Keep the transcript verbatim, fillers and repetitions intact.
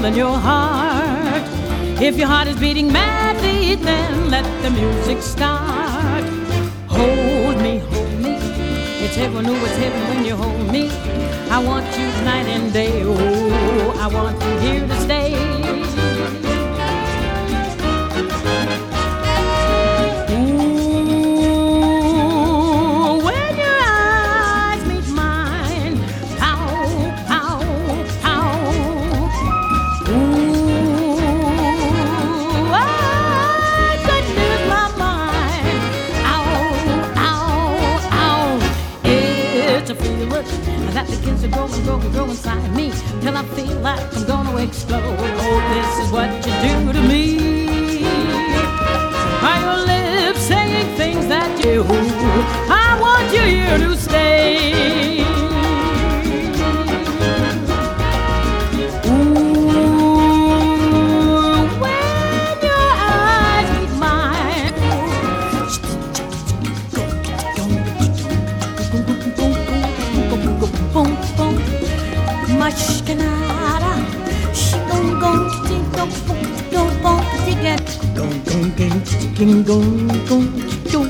than your heart. If your heart is beating madly, then let the music start. Hold me, hold me. It's heaven, oh, it's heaven when you hold me. I want you night and day. Oh, I want you here to stay. Ooh, when your eyes meet mine, pow, pow, pow. Ooh, I couldn't lose my mind. Ow, ow, ow. It's a feeling that begins to grow and grow and grow inside me till I feel like I'm gonna explode. Oh, this is what you do to me. Are your lips saying things that you? I want you here to stay. Ooh, when your eyes meet mine. Boom, boom, Mashkanara, she gon' go, ding, go, go, go, go, dig it, go, go, go, go, go, go,